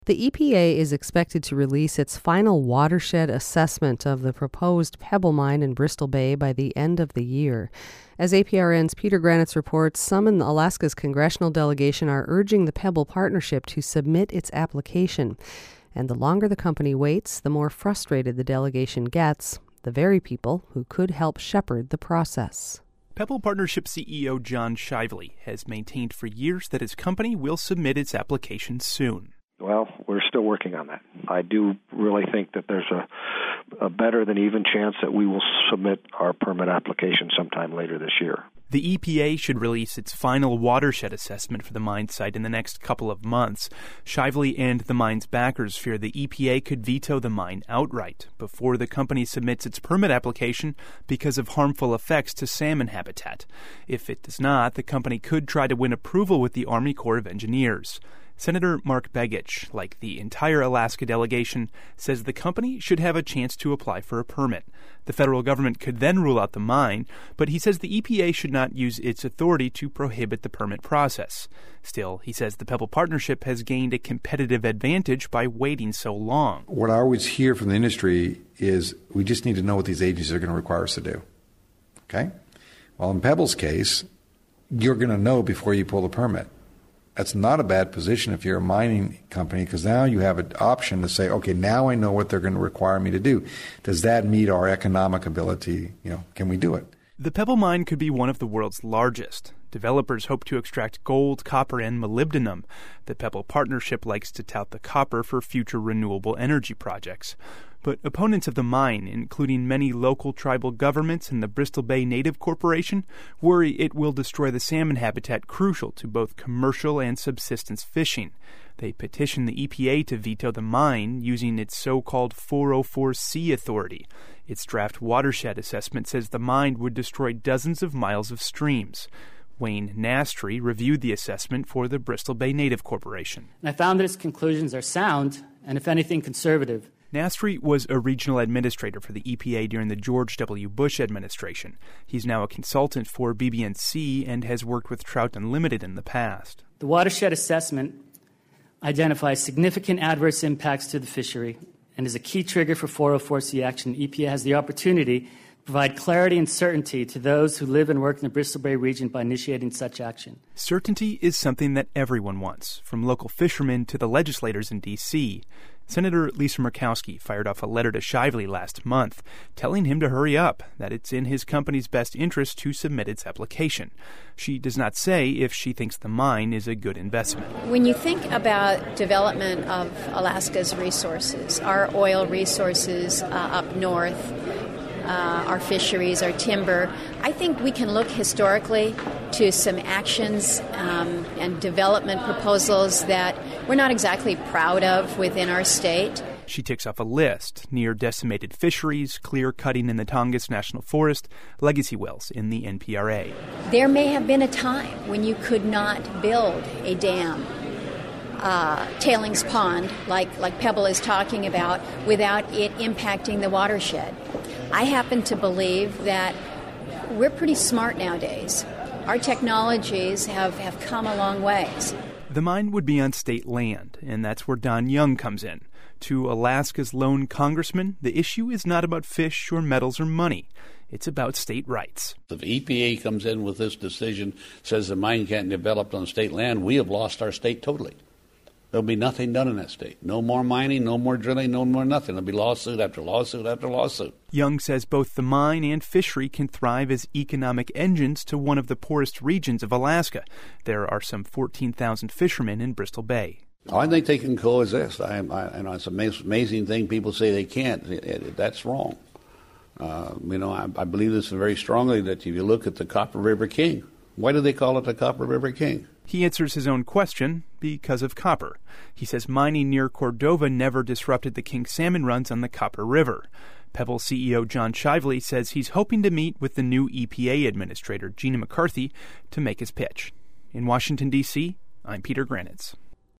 The EPA is expected to release its final watershed assessment of the proposed Pebble Mine in Bristol Bay by the end of the year. As APRN's Peter Granitz reports, some in Alaska's congressional delegation are urging the Pebble Partnership to submit its application. And the longer the company waits, the more frustrated the delegation gets, the very people who could help shepherd the process. Pebble Partnership CEO John Shively has maintained for years that his company will submit its application soon. Well, we're still working on that. I do really think that there's a better than even chance that we will submit our permit application sometime later this year. The EPA should release its final watershed assessment for the mine site in the next couple of months. Shively and the mine's backers fear the EPA could veto the mine outright before the company submits its permit application because of harmful effects to salmon habitat. If it does not, the company could try to win approval with the Army Corps of Engineers. Senator Mark Begich, like the entire Alaska delegation, says the company should have a chance to apply for a permit. The federal government could then rule out the mine, but he says the EPA should not use its authority to prohibit the permit process. Still, he says the Pebble Partnership has gained a competitive advantage by waiting so long. What I always hear from the industry is we just need to know what these agencies are going to require us to do. Okay? Well, in Pebble's case, you're going to know before you pull the permit. That's not a bad position if you're a mining company, because now you have an option to say, okay, now I know what they're going to require me to do. Does that meet our economic ability? Can we do it? The Pebble Mine could be one of the world's largest. Developers hope to extract gold, copper, and molybdenum. The Pebble Partnership likes to tout the copper for future renewable energy projects. But opponents of the mine, including many local tribal governments and the Bristol Bay Native Corporation, worry it will destroy the salmon habitat crucial to both commercial and subsistence fishing. They petition the EPA to veto the mine using its so-called 404C authority. Its draft watershed assessment says the mine would destroy dozens of miles of streams. Wayne Nastry reviewed the assessment for the Bristol Bay Native Corporation. And I found that its conclusions are sound and, if anything, conservative. Nastry was a regional administrator for the EPA during the George W. Bush administration. He's now a consultant for BB&C and has worked with Trout Unlimited in the past. The watershed assessment identifies significant adverse impacts to the fishery and is a key trigger for 404C action. EPA has the opportunity to provide clarity and certainty to those who live and work in the Bristol Bay region by initiating such action. Certainty is something that everyone wants, from local fishermen to the legislators in D.C. Senator Lisa Murkowski fired off a letter to Shively last month, telling him to hurry up, that it's in his company's best interest to submit its application. She does not say if she thinks the mine is a good investment. When you think about development of Alaska's resources, our oil resources up north, our fisheries, our timber, I think we can look historically to some actions and development proposals that we're not exactly proud of within our state. She ticks off a list: near decimated fisheries, clear cutting in the Tongass National Forest, legacy wells in the NPRA. There may have been a time when you could not build a dam, tailings pond, like Pebble is talking about, without it impacting the watershed. I happen to believe that we're pretty smart nowadays. Our technologies have come a long ways. The mine would be on state land, and that's where Don Young comes in. To Alaska's lone congressman, the issue is not about fish or metals or money. It's about state rights. If EPA comes in with this decision, says the mine can't be developed on state land, we have lost our state totally. There'll be nothing done in that state. No more mining, no more drilling, no more nothing. There'll be lawsuit after lawsuit after lawsuit. Young says both the mine and fishery can thrive as economic engines to one of the poorest regions of Alaska. There are some 14,000 fishermen in Bristol Bay. I think they can coexist. It's an amazing thing. People say they can't. That's wrong. I believe this very strongly that if you look at the Copper River King, why do they call it the Copper River King? He answers his own question: because of copper. He says mining near Cordova never disrupted the king salmon runs on the Copper River. Pebble CEO John Shively says he's hoping to meet with the new EPA administrator, Gina McCarthy, to make his pitch. In Washington, D.C., I'm Peter Granitz.